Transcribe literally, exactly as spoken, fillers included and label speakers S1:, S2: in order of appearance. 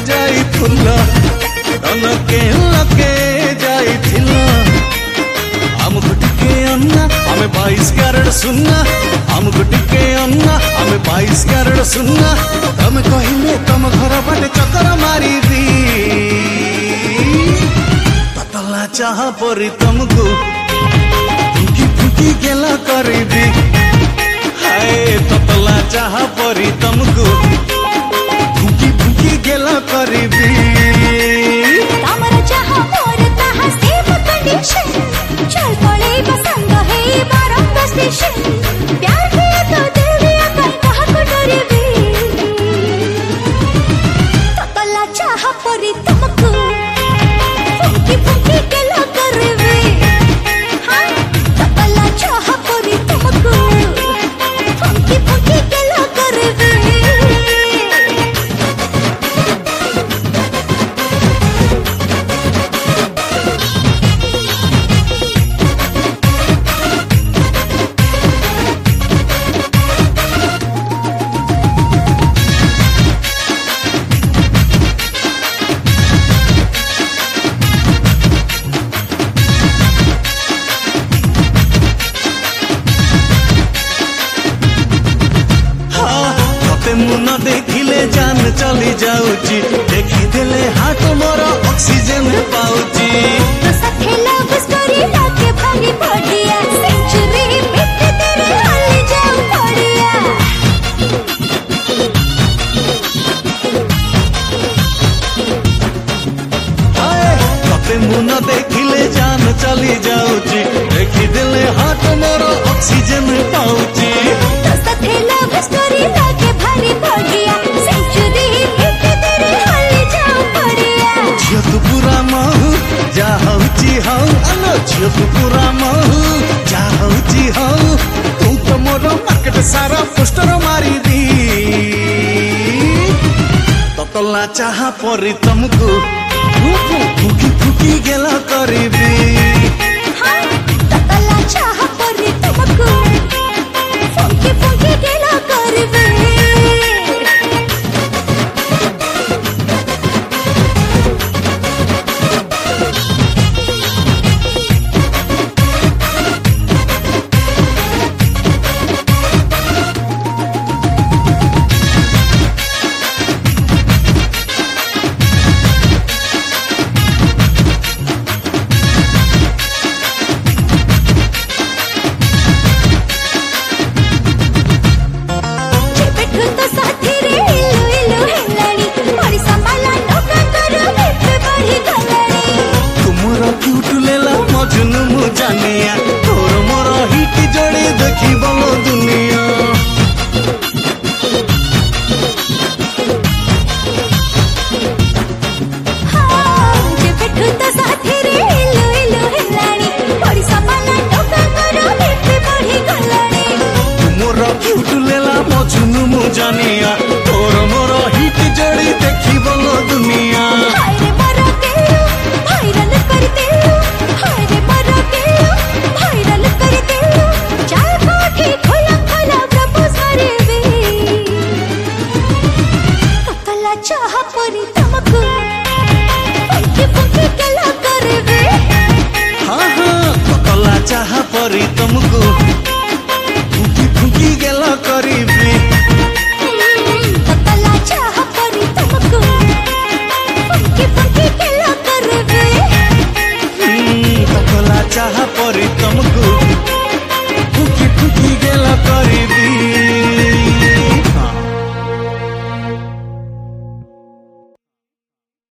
S1: जाई फुल्ला तनके लके जाई थिल्ला हमको टिके अन्ना हमें बाईस कैरेट सुनना हमको टिके अन्ना हमें बाईस कैरेट सुनना तम कहिले तम घर बाटे चक्कर मारी दी ततला चाह परी तुमको फुकी फुकी गेला करी दी हाय ततला चाह परी तुमको फुकी फुकी गेला करी दी
S2: तामरा चाह पर ताहा सेम कंडीशन चल पड़े पसंद है बारंग स्टेशन प्यार किया तो दिल दिया कर कहा को डरे भी ततला चाह परी तुमको फुकी फुकी गेला करी दी हां ततला चाह परी तुमको फुकी फुकी गेला करी दी
S1: मुना देखिले जान चली जाऊची देखी देले हाथ मोर ऑक्सीजन पाऊची
S2: तो सखे लव स्टोरी लाके भागी पड़िया सेंचुरी बीत तेरे हाल जाऊं पड़िया
S1: हाय कपे मुना देखिले जान चली जाऊची देखी देले हाथ मोर ऑक्सीजन पाऊची
S2: तो सखे लव स्टोरी लाके भागी पड़िया सेंचुरी बीत तेरे हाल जाऊं पड़िया
S1: झियो तू पूरा महू जा हऊची हऊ अलो झियो तू पूरा महू जा हऊची हऊ तू तो मोर मार्केट सारा पोस्टर मारी दी ततला चाह परी तुमको फुकी फुकी गेला करी दी
S2: हां ततला चाह परी तुमको फुकी फुकी गेला करी दी
S1: जानिया तोर मोर हिट जोड़ी देखी बोलो दुनिया
S2: हां जे बैठू तो साथी रे इलु इलु हेलानी बड़ी सपना टोका करो बेबी बढ़ी गलानी
S1: मोर क्यूट लेला मजनू मु जानिया तोर मोर हिट जोड़ी देखी बोलो दुनिया
S2: हाय रे मरो के भाइरल करते हाय रे मरो के भाइरल करते चाल कोठी खोला खोला प्रपोज करे वे ततला चाह परी तुमको फुकी फुकी गेला करे वे
S1: हाँ हाँ ततला चाह परी तुमको फुकी फुकी गेला करी दी